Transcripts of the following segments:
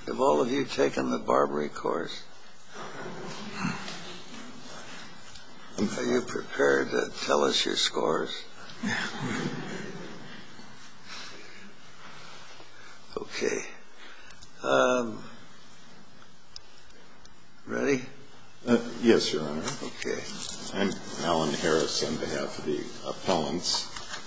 Have all of you taken the Barbary course? Are you prepared to tell us your scores? Okay. Ready? Yes, Your Honor. Okay. I'm Alan Harris on behalf of the appellants.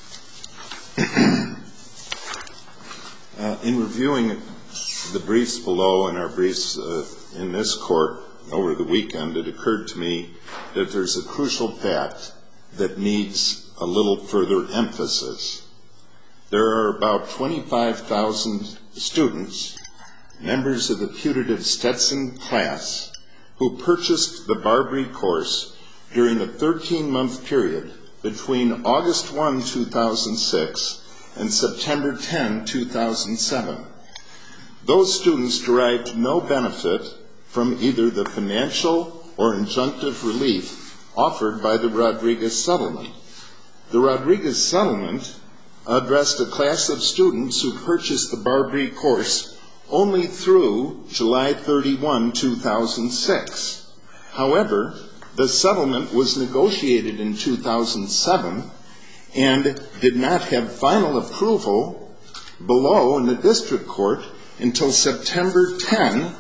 In reviewing the briefs below and our briefs in this court over the weekend, it occurred to me that there's a crucial fact that needs a little further emphasis. There are about 25,000 students, members of the putative Stetson class, who purchased the Barbary course during a 13-month period between August 1, 2006 and September 10, 2007. Those students derived no benefit from either the financial or injunctive relief offered by the Rodriguez settlement. The Rodriguez settlement addressed a class of students who purchased the Barbary course only through July 31, 2006. However, the settlement was negotiated in 2007 and did not have final approval below in the district court until September 10,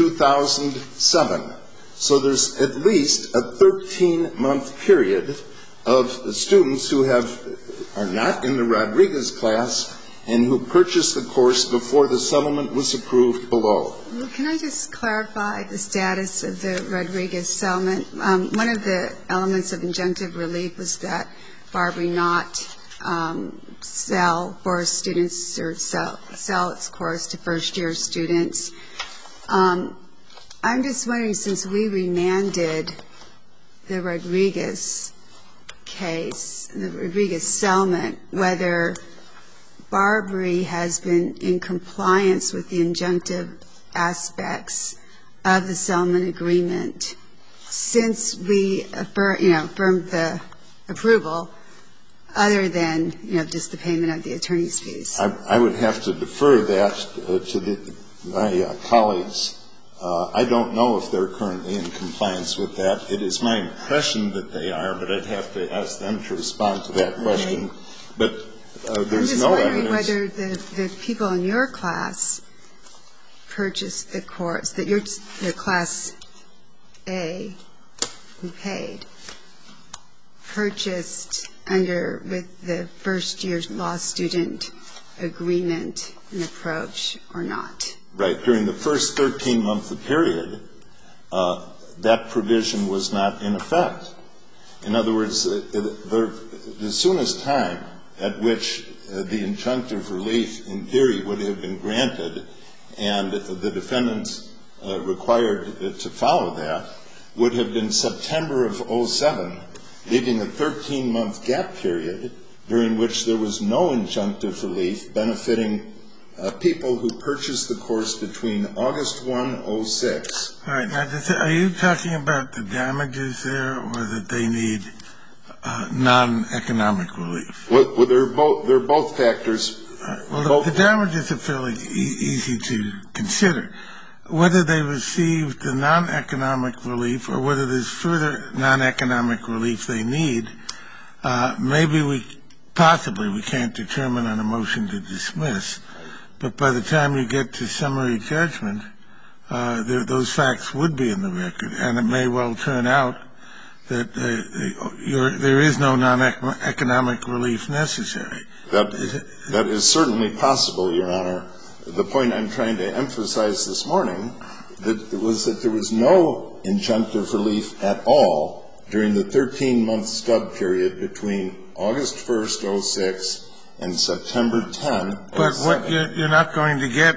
2007. So there's at least a 13-month period of students who are not in the Rodriguez class and who purchased the course before the settlement was approved below. Well, can I just clarify the status of the Rodriguez settlement? One of the elements of injunctive relief was that Barbary not sell for students or sell its course to first-year students. I'm just wondering, since we remanded the Rodriguez case, the Rodriguez settlement, whether Barbary has been in compliance with the injunctive aspects of the settlement agreement since we affirmed the approval, other than just the payment of the attorney's fees. I would have to defer that to my colleagues. I don't know if they're currently in compliance with that. It is my impression that they are, but I'd have to ask them to respond to that question. Okay. But there's no evidence. I'm just wondering whether the people in your class purchased the course, that your class A, who paid, purchased with the first-year law student agreement and approach or not. Right. During the first 13-month period, that provision was not in effect. In other words, the soonest time at which the injunctive relief, in theory, would have been granted and the defendants required to follow that would have been September of 2007, leaving a 13-month gap period during which there was no injunctive relief benefiting people who purchased the course between August 1, 2006. All right. Now, are you talking about the damages there or that they need non-economic relief? Well, they're both factors. Well, the damages are fairly easy to consider. Whether they received the non-economic relief or whether there's further non-economic relief they need, maybe we can't determine on a motion to dismiss, but by the time you get to summary judgment, those facts would be in the record, and it may well turn out that there is no non-economic relief necessary. That is certainly possible, Your Honor. The point I'm trying to emphasize this morning was that there was no injunctive relief at all during the 13-month stub period between August 1st, 2006 and September 10, 2007. But you're not going to get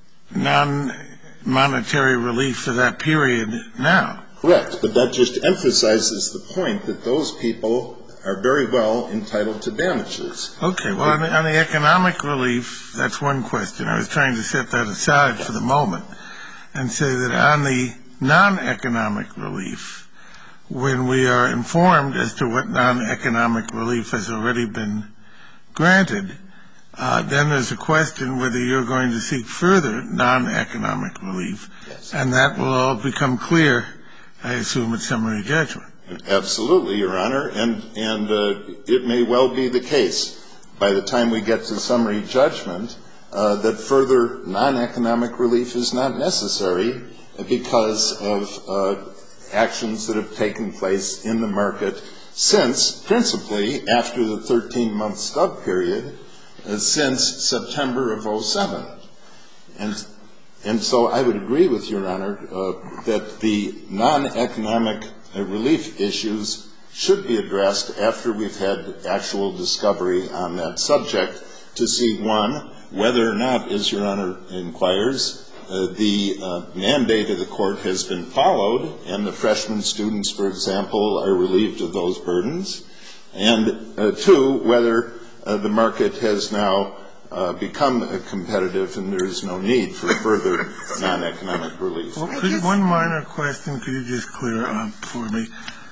non-monetary relief for that period now. Correct, but that just emphasizes the point that those people are very well entitled to damages. Okay, well, on the economic relief, that's one question. I was trying to set that aside for the moment and say that on the non-economic relief, when we are informed as to what non-economic relief has already been granted, then there's a question whether you're going to seek further non-economic relief. Yes. And that will all become clear, I assume, at summary judgment. Absolutely, Your Honor. And it may well be the case by the time we get to summary judgment that further non-economic relief is not necessary because of actions that have taken place in the market since, principally after the 13-month stub period, since September of 2007. And so I would agree with Your Honor that the non-economic relief issues should be addressed after we've had actual discovery on that subject to see, one, whether or not, as Your Honor inquires, the mandate of the court has been followed and the freshman students, for example, are relieved of those burdens, and two, whether the market has now become competitive and there is no need for further non-economic relief. Well, one minor question could you just clear up for me?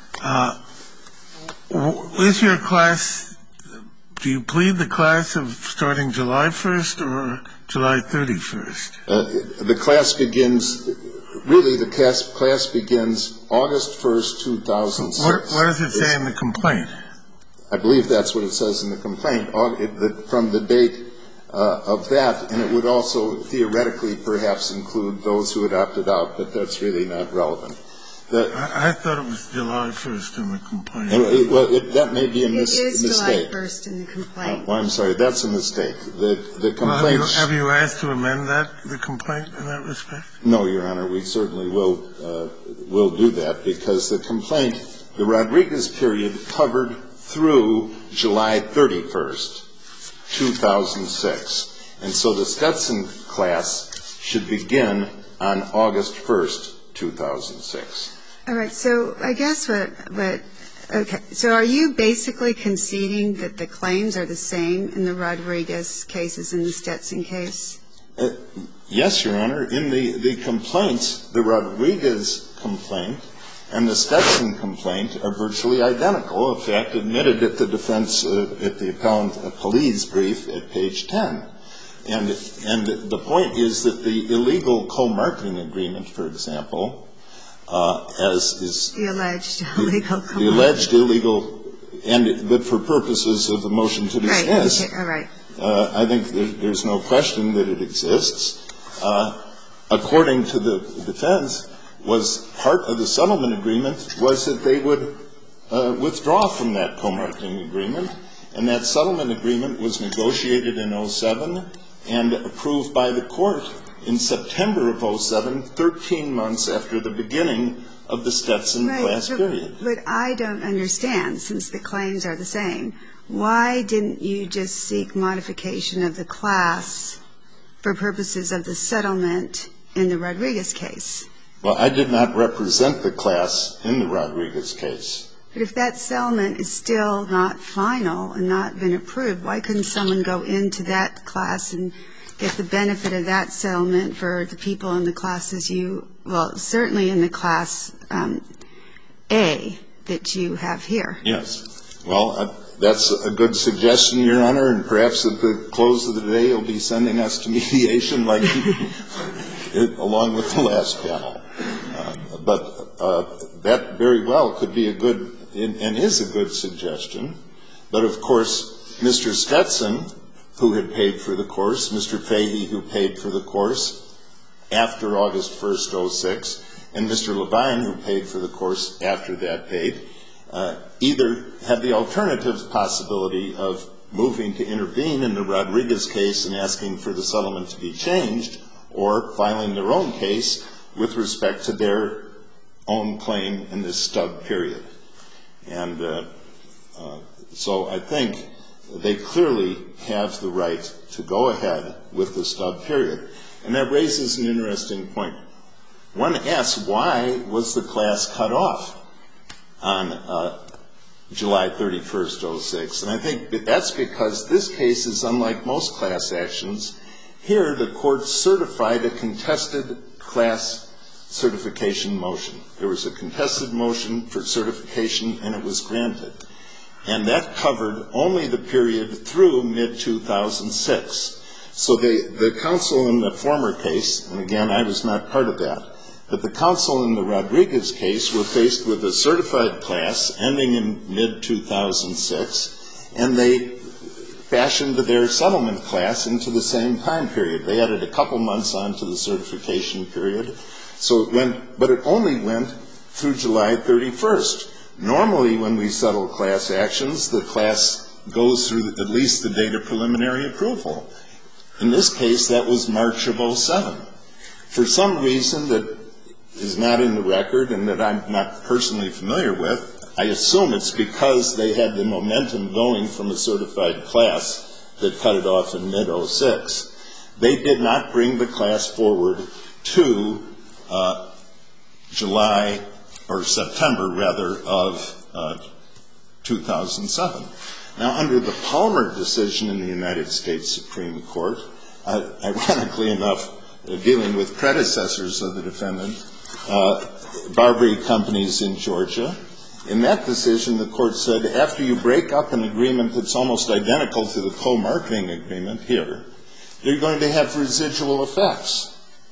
Is your class, do you plead the class of starting July 1st or July 31st? The class begins, really the class begins August 1st, 2006. What does it say in the complaint? I believe that's what it says in the complaint, from the date of that, and it would also theoretically perhaps include those who had opted out, but that's really not relevant. I thought it was July 1st in the complaint. Well, that may be a mistake. It is July 1st in the complaint. Well, I'm sorry, that's a mistake. The complaint. Well, have you asked to amend the complaint in that respect? No, Your Honor, we certainly will do that because the complaint, the Rodriguez period covered through July 31st, 2006. And so the Stetson class should begin on August 1st, 2006. All right. So I guess okay. So are you basically conceding that the claims are the same in the Rodriguez case as in the Stetson case? Yes, Your Honor. In the complaints, the Rodriguez complaint and the Stetson complaint are virtually identical. In fact, admitted at the defense, at the appellant police brief at page 10. And the point is that the illegal co-marketing agreement, for example, as is the alleged illegal co-marketing. The alleged illegal, but for purposes of the motion to dismiss. Right. Okay. All right. I think there's no question that it exists. According to the defense, was part of the settlement agreement was that they would withdraw from that co-marketing agreement, and that settlement agreement was negotiated in 2007 and approved by the court in September of 2007, 13 months after the beginning of the Stetson class period. But I don't understand, since the claims are the same, why didn't you just seek modification of the class for purposes of the settlement in the Rodriguez case? Well, I did not represent the class in the Rodriguez case. But if that settlement is still not final and not been approved, why couldn't someone go into that class and get the benefit of that settlement for the people in the classes certainly in the class A that you have here? Yes. Well, that's a good suggestion, Your Honor, and perhaps at the close of the day you'll be sending us to mediation like along with the last panel. But that very well could be a good and is a good suggestion. But, of course, Mr. Stetson, who had paid for the course, Mr. Fahey, who paid for the course after August 1st, 2006, and Mr. Levine, who paid for the course after that date, either had the alternative possibility of moving to intervene in the Rodriguez case and asking for the settlement to be changed, or filing their own case with respect to their own claim in this stub period. And so I think they clearly have the right to go ahead with the stub period. And that raises an interesting point. One asks, why was the class cut off on July 31st, 2006? And I think that's because this case is unlike most class actions. Here, the court certified a contested class certification motion. There was a contested motion for certification, and it was granted. And that covered only the period through mid-2006. So the counsel in the former case, and again, I was not part of that, but the counsel in the Rodriguez case were faced with a certified class ending in mid-2006, and they fashioned their settlement class into the same time period. They added a couple months onto the certification period. So it went, but it only went through July 31st. Normally, when we settle class actions, the class goes through at least the date of preliminary approval. In this case, that was March of 2007. For some reason that is not in the record and that I'm not personally familiar with, I assume it's because they had the momentum going from a certified class that cut it off in mid-06. They did not bring the class forward to July, or September rather, of 2007. Now, under the Palmer decision in the United States Supreme Court, ironically enough, dealing with predecessors of the defendant, Barbary Companies in Georgia, in that decision, the court said, after you break up an agreement that's almost identical to the co-marketing agreement here, you're going to have residual effects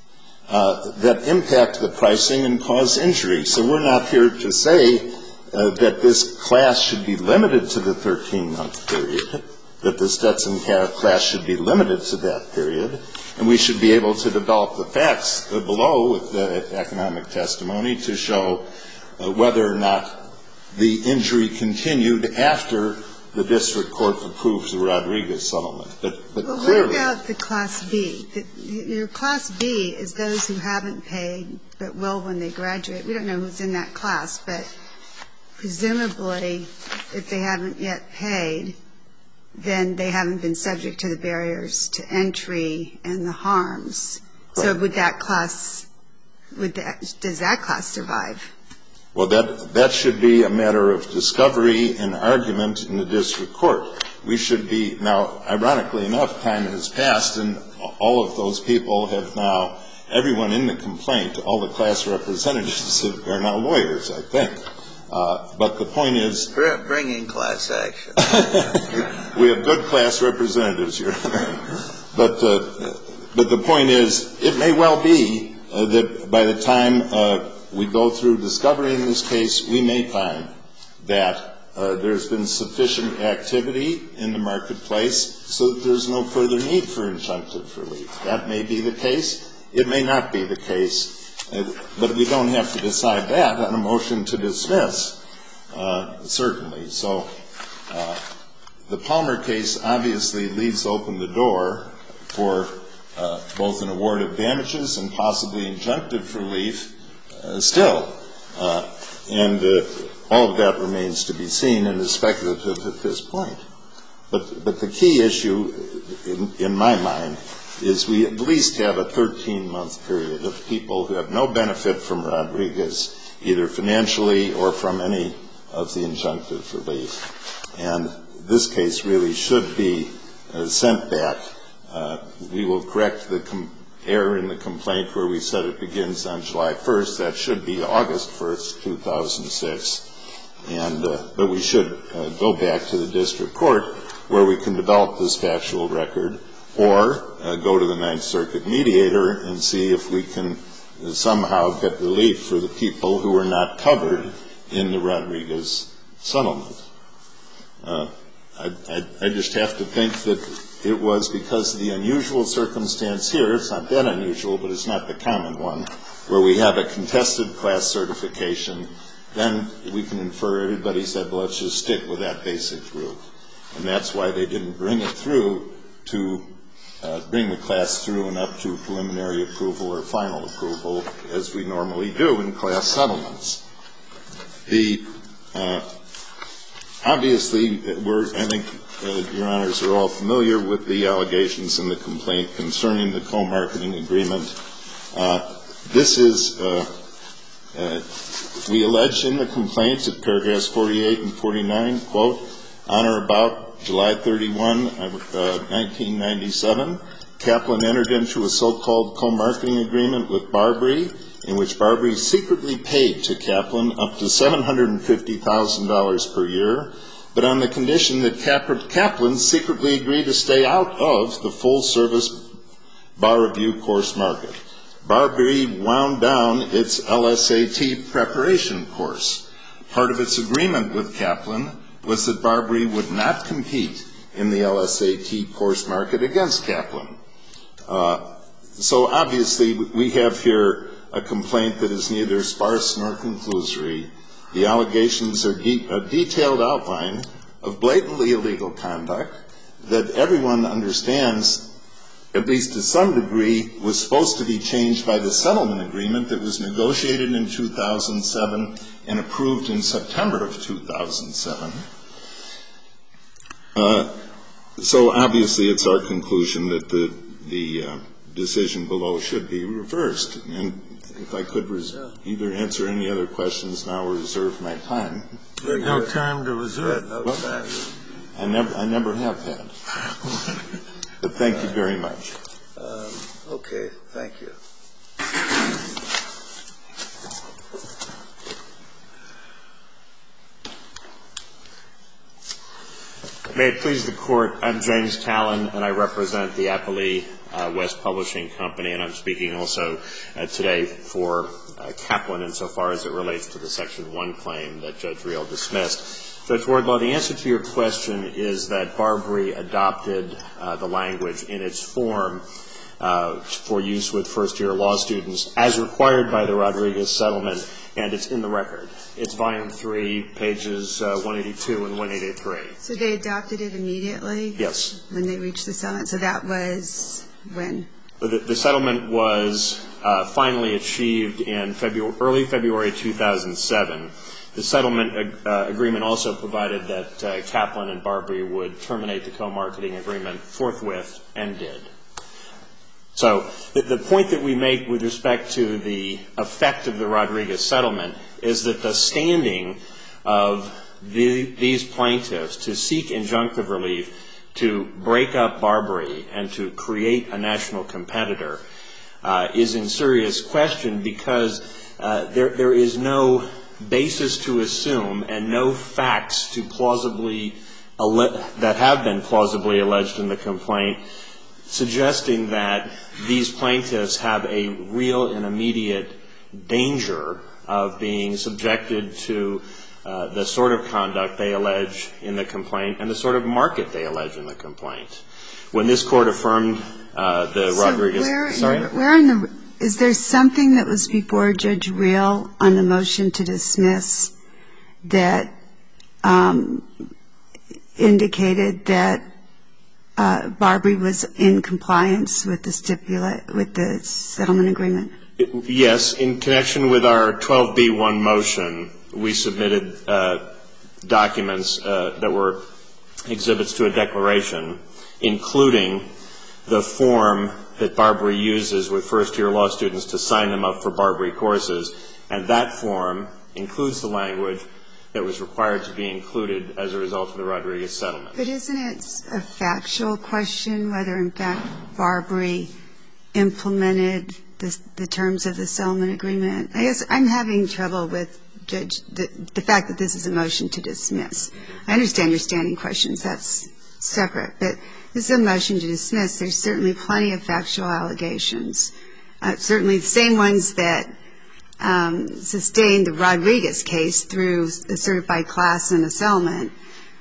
that impact the pricing and cause injury. So we're not here to say that this class should be limited to the 13-month period, that the Stetson class should be limited to that period, and we should be able to develop the facts below with the economic testimony to show whether or not the injury continued after the district court approved the Rodriguez settlement. But clearly, what about the Class B? Your Class B is those who haven't paid but will when they graduate. We don't know who's in that class, but presumably if they haven't yet paid, then they haven't been subject to the barriers to entry and the harms. Right. So would that class, does that class survive? Well, that should be a matter of discovery and argument in the district court. We should be, now, ironically enough, time has passed, and all of those people have now, everyone in the complaint, all the class representatives are now lawyers, I think. But the point is, bringing class action. We have good class representatives here. But the point is, it may well be that by the time we go through discovery in this case, we may find that there's been sufficient activity in the marketplace so that there's no further need for injunctive relief. That may be the case. It may not be the case. But we don't have to decide that on a motion to dismiss, certainly. So the Palmer case obviously leaves open the door for both an award of damages and possibly injunctive relief still. And all of that remains to be seen and is speculative at this point. But the key issue, in my mind, is we at least have a 13-month period of people who have no benefit from Rodriguez, either financially or from any of the injunctive relief. And this case really should be sent back. We will correct the error in the complaint where we said it begins on July 1st. That should be August 1st, 2006. But we should go back to the district court where we can develop this factual record, or go to the Ninth Circuit mediator and see if we can somehow get relief for the people who are not covered in the Rodriguez settlement. I just have to think that it was because of the unusual circumstance here. It's not that unusual, but it's not the common one, where we have a contested class certification. Then we can infer everybody said, well, let's just stick with that basic group. And that's why they didn't bring it through to bring the class through and up to preliminary approval or final approval, as we normally do in class settlements. Obviously, I think Your Honors are all familiar with the allegations in the complaint concerning the co-marketing agreement. This is, we allege in the complaint at paragraphs 48 and 49, quote, on or about July 31, 1997, Kaplan entered into a so-called co-marketing agreement with Barbary, in which Barbary secretly paid to Kaplan up to $750,000 per year but on the condition that Kaplan secretly agreed to stay out of the full-service bar review course market. Barbary wound down its LSAT preparation course. Part of its agreement with Kaplan was that Barbary would not compete in the LSAT course market against Kaplan. So obviously we have here a complaint that is neither sparse nor conclusory. The allegations are a detailed outline of blatantly illegal conduct that everyone understands, at least to some degree, was supposed to be changed by the settlement agreement that was negotiated in 2007 and approved in September of 2007. So obviously it's our conclusion that the decision below should be reversed. And if I could either answer any other questions now or reserve my time. No time to reserve. No time. I never have had. But thank you very much. Okay, thank you. May it please the Court, I'm James Talon, and I represent the Applee West Publishing Company, and I'm speaking also today for Kaplan insofar as it relates to the Section 1 claim that Judge Reel dismissed. Judge Wardlaw, the answer to your question is that Barbary adopted the language in its form for use with first-year law students as required by the Rodriguez settlement, and it's in the record. It's Volume 3, pages 182 and 183. So they adopted it immediately? Yes. When they reached the settlement? So that was when? The settlement was finally achieved in early February 2007. The settlement agreement also provided that Kaplan and Barbary would terminate the co-marketing agreement forthwith and did. So the point that we make with respect to the effect of the Rodriguez settlement is that the standing of these plaintiffs to seek injunctive relief, to break up Barbary and to create a national competitor is in serious question because there is no basis to assume and no facts to that have been plausibly alleged in the complaint suggesting that these plaintiffs have a real and immediate danger of being subjected to the sort of conduct they allege in the complaint and the sort of market they allege in the complaint. When this Court affirmed the Rodriguez... Is there something that was before Judge Reel on the motion to dismiss that indicated that Barbary was in compliance with the settlement agreement? Yes. In connection with our 12B1 motion, we submitted documents that were exhibits to a declaration, including the form that Barbary uses with first-year law students to sign them up for Barbary courses, and that form includes the language that was required to be included as a result of the Rodriguez settlement. But isn't it a factual question whether, in fact, Barbary implemented the terms of the settlement agreement? I guess I'm having trouble with the fact that this is a motion to dismiss. I understand your standing questions. That's separate. But this is a motion to dismiss. There's certainly plenty of factual allegations, certainly the same ones that sustained the Rodriguez case through a certified class and a settlement.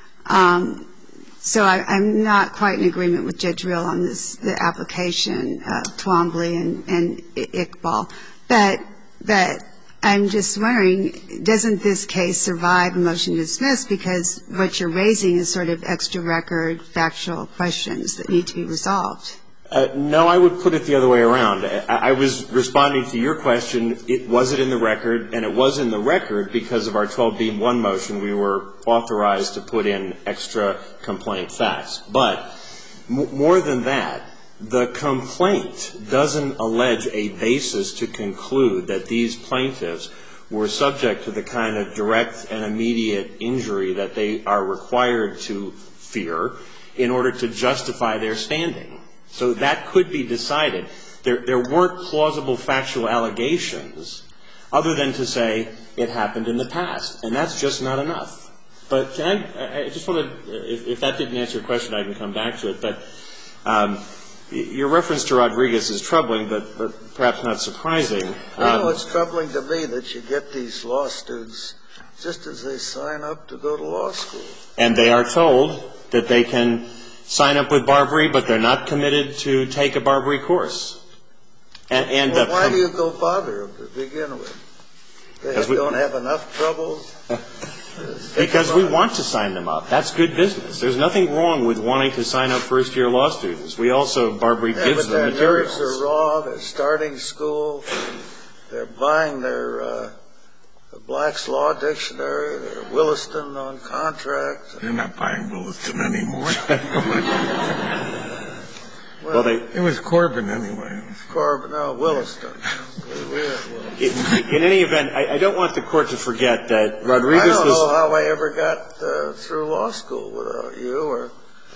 So I'm not quite in agreement with Judge Reel on the application of Twombly and Iqbal. But I'm just wondering, doesn't this case survive a motion to dismiss because what you're raising is sort of extra record factual questions that need to be resolved? No, I would put it the other way around. I was responding to your question, was it in the record? And it was in the record because of our 12B1 motion. We were authorized to put in extra complaint facts. But more than that, the complaint doesn't allege a basis to conclude that these plaintiffs were subject to the kind of direct and immediate injury that they are required to fear in order to justify their standing. So that could be decided. There weren't plausible factual allegations other than to say it happened in the past. And that's just not enough. But I just want to, if that didn't answer your question, I can come back to it. But your reference to Rodriguez is troubling, but perhaps not surprising. It's troubling to me that you get these law students just as they sign up to go to law school. And they are told that they can sign up with Barbary, but they're not committed to take a Barbary course. Well, why do you go bother them to begin with? They don't have enough trouble? Because we want to sign them up. That's good business. There's nothing wrong with wanting to sign up first-year law students. We also, Barbary gives them materials. But their nerves are raw. They're starting school. They're buying their Black's Law Dictionary. They're Williston on contract. They're not buying Williston anymore. Well, it was Corbin anyway. Williston. In any event, I don't want the court to forget that Rodriguez was... I don't know how I ever got through law school without you.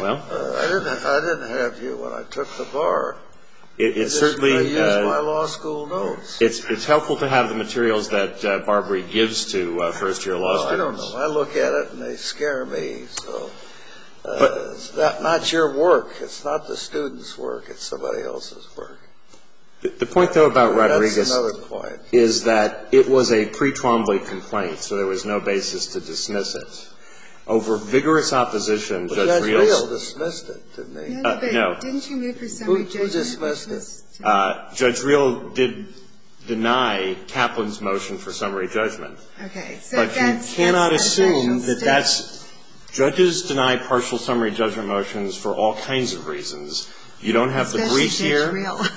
I didn't have you when I took the bar. It's certainly... I used my law school notes. It's helpful to have the materials that Barbary gives to first-year law students. I don't know. I look at it and they scare me, so... it's not your work. It's not the student's work. It's somebody else's work. The point, though, about Rodriguez That's another point. Is that it was a pre-Twombly complaint, so there was no basis to dismiss it. Over vigorous opposition, Judge Reel dismissed it, didn't he? No. Didn't you move for summary judgment? Who dismissed it? Judge Reel did deny Kaplan's motion for summary judgment. Okay. So but you cannot assume that that's... Judges deny partial summary judgment motions for all kinds of reasons. You don't have the briefs here.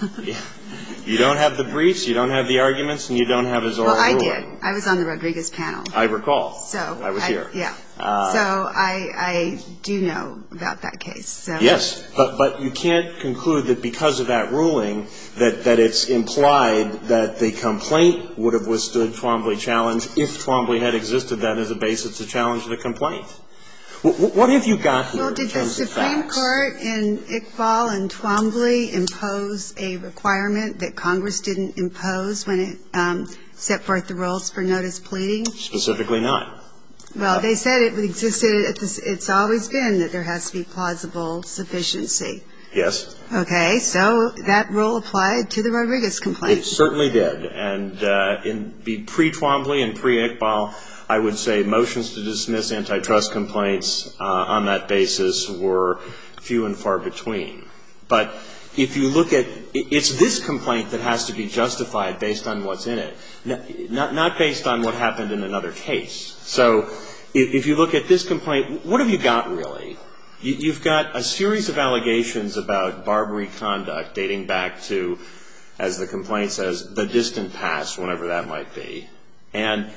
You don't have the briefs, you don't have the arguments, and you don't have his oral ruling. Well, I did. I was on the Rodriguez panel. I recall. So I was here. Yeah. So I do know about that case. So. Yes, but you can't conclude that because of that ruling that it's implied that the complaint would have withstood Twombly challenge if Twombly had existed then as a basis to challenge the complaint. What have you got here in terms of facts? Did the Supreme Court in Iqbal and Twombly impose a requirement that Congress didn't impose when it set forth the rules for notice pleading? Specifically not. Well, they said it existed. It's always been that there has to be plausible sufficiency. Yes. Okay. So that rule applied to the Rodriguez complaint. It certainly did. And in pre-Twombly and pre-Iqbal, I would say motions to dismiss antitrust complaints on that basis were few and far between. But if you look at it's this complaint that has to be justified based on what's in it, not based on what happened in another case. So if you look at this complaint, what have you got really? You've got a series of allegations about Barbary conduct dating back to, as the complaint says, the distant past, whenever that might be. And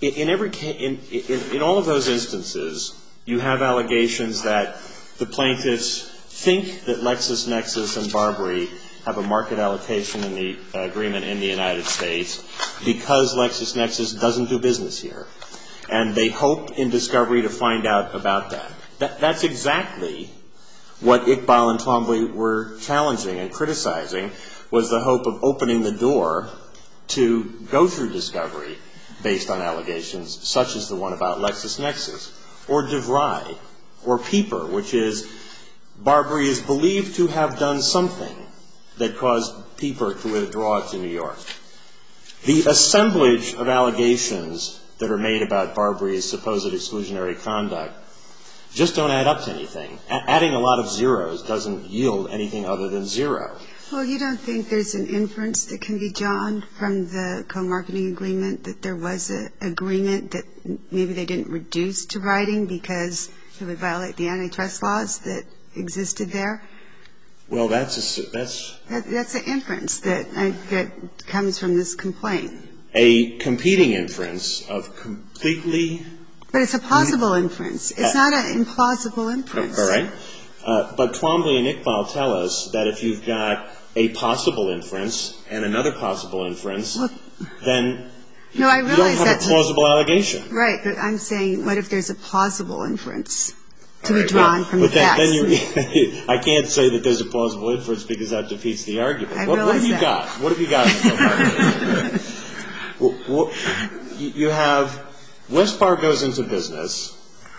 in all of those instances, you have allegations that the plaintiffs think that LexisNexis and Barbary have a market allocation in the agreement in the United States because LexisNexis doesn't do business here. And they hope in discovery to find out about that. That's exactly what Iqbal and Twombly were challenging and criticizing, was the hope of opening the door to go through discovery based on allegations such as the one about LexisNexis, or DeVry, or Pieper, which is Barbary is believed to have done something that caused Pieper to withdraw to New York. The assemblage of allegations that are made about Barbary's supposed exclusionary conduct just don't add up to anything. Adding a lot of zeros doesn't yield anything other than zero. Well, you don't think there's an inference that can be drawn from the co-marketing agreement that there was an agreement that maybe they didn't reduce to writing because it would violate the antitrust laws that existed there? Well, that's an inference that comes from this complaint. A competing inference of completely... But it's a plausible inference. It's not an implausible inference. All right. But Twombly and Iqbal tell us that if you've got a possible inference and another possible inference, then you don't have a plausible allegation. Right, but I'm saying what if there's a plausible inference to be drawn from the facts? I can't say that there's a plausible inference because that defeats the argument. What have you got? What have you got in the co-marketing agreement? You have Westbar goes into business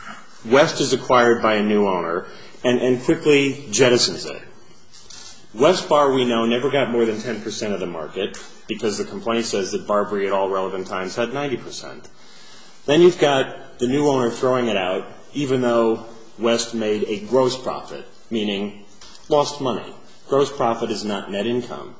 West is acquired by a new owner and quickly jettisons it. Westbar, we know, never got more than 10% of the market because the complaint says that Barbary at all relevant times had 90%. Then you've got the new owner throwing it out, even though West made a gross profit, meaning lost money. Gross profit is not net income.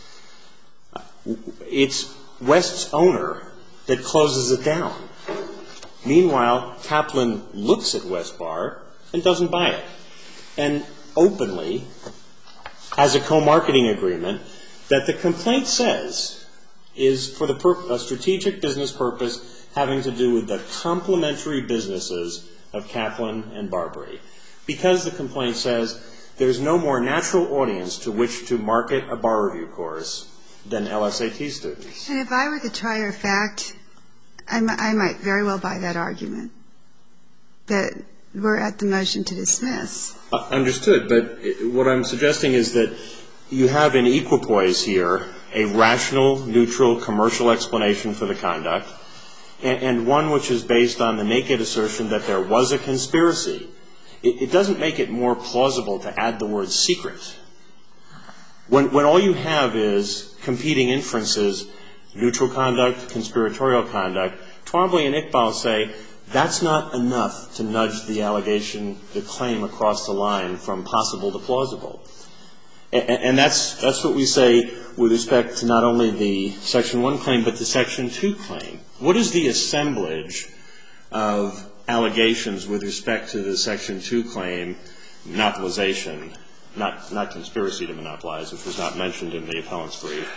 It's West's owner that closes it down. Meanwhile, Kaplan looks at Westbar and doesn't buy it, and openly has a co-marketing agreement that the complaint says is for a strategic business purpose having to do with the complementary businesses of Kaplan and Barbary. Because the complaint says there's no more natural audience to which to market a bar review course than LSAT students. And if I were the trier of fact, I might very well buy that argument, that we're at the motion to dismiss. Understood, but what I'm suggesting is that you have in equipoise here a rational, neutral, commercial explanation for the conduct, and one which is based on the naked assertion that there was a conspiracy. It doesn't make it more plausible to add the word secret. When all you have is competing inferences, neutral conduct, conspiratorial conduct, Twombly and Iqbal say that's not enough to nudge the allegation, the claim across the line from possible to plausible. And that's what we say with respect to not only the Section 1 claim, but the Section 2 claim. What is the assemblage of allegations with respect to the Section 2 claim, monopolization, not conspiracy to monopolize, which was not mentioned in the appellant's brief?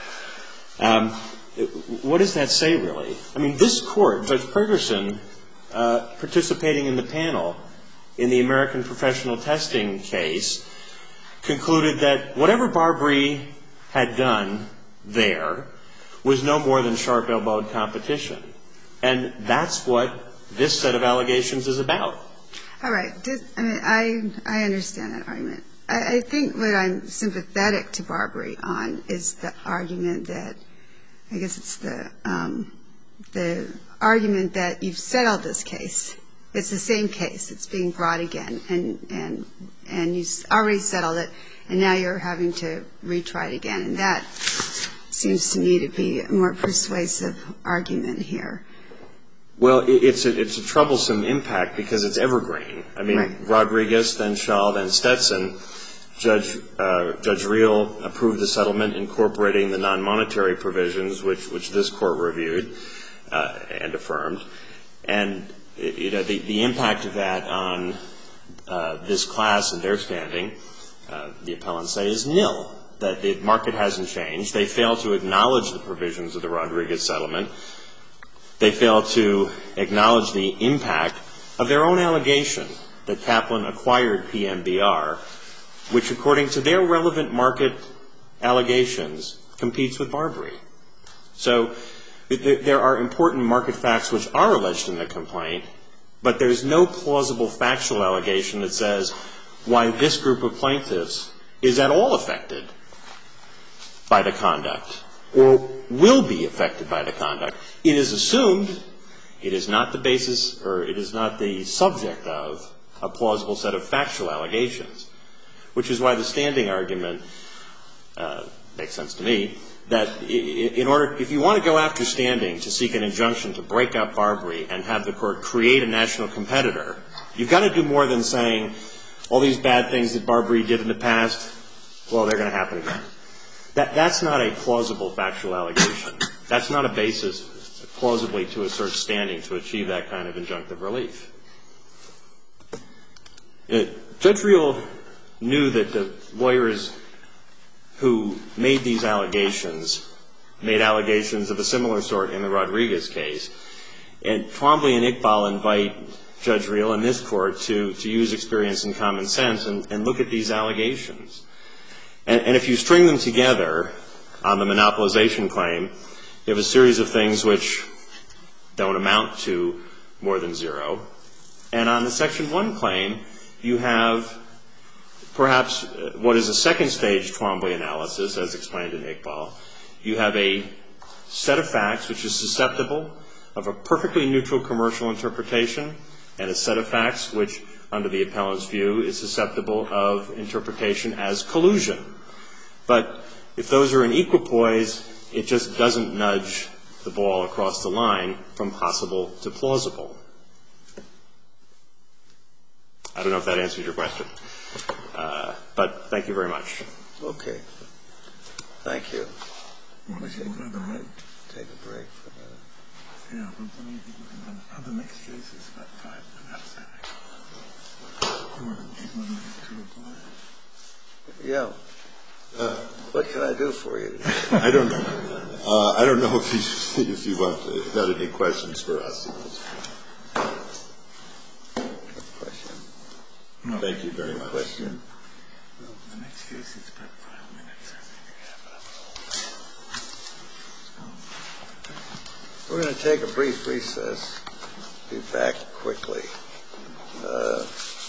What does that say, really? I mean, this Court, Judge Ferguson, participating in the panel in the American Professional Testing case, concluded that whatever Barbary had done there was no more than sharp-elbowed competition. And that's what this set of allegations is about. All right. I understand that argument. I think what I'm sympathetic to Barbary on is the argument that, I guess it's the argument that you've settled this case. It's the same case. It's being brought again, and you already settled it, and now you're having to retry it again. And that seems to me to be a more persuasive argument here. Well, it's a troublesome impact because it's evergreen. I mean, right. Rodriguez, then Shaw, then Stetson. Judge Reel approved the settlement incorporating the non-monetary provisions, which this Court reviewed and affirmed. And the impact of that on this class and their standing, the appellants say, is nil. That the market hasn't changed. They fail to acknowledge the provisions of the Rodriguez settlement. They fail to acknowledge the impact of their own allegation that Kaplan acquired PMBR, which, according to their relevant market allegations, competes with Barbary. So there are important market facts which are alleged in the complaint, but there's no plausible factual allegation that says why this group of plaintiffs is at all affected by the conduct or will be affected by the conduct. It is assumed it is not the basis or it is not the subject of a plausible set of factual allegations, which is why the standing argument makes sense to me, that if you want to go after standing to seek an injunction to break up Barbary and have the Court create a national competitor, you've got to do more than saying all these bad things that Barbary did in the past, well, they're going to happen again. That's not a plausible factual allegation. That's not a basis plausibly to assert standing to achieve that kind of injunctive relief. Judge Reel knew that the lawyers who made these allegations made allegations of a similar sort in the Rodriguez case. And Twombly and Iqbal invite Judge Reel and this Court to use experience and common sense and look at these allegations. And if you string them together on the monopolization claim, you have a series of things which don't amount to more than zero. And on the Section 1 claim, you have perhaps what is a second stage Twombly analysis, as explained in Iqbal. You have a set of facts which is susceptible of a perfectly neutral commercial interpretation and a set of facts which, under the appellant's view, is susceptible of interpretation as collusion. But if those are in equipoise, it just doesn't nudge the ball across the line from possible to plausible. I don't know if that answers your question. But thank you very much. Okay. Thank you. Take a break for that. Yeah, but the next case is about 5 minutes. Yeah. What can I do for you? I don't know. I don't know if you had any questions for us. Question. No. Thank you very much. Question. The next case is about 5 minutes. We're going to take a brief recess. Be back quickly.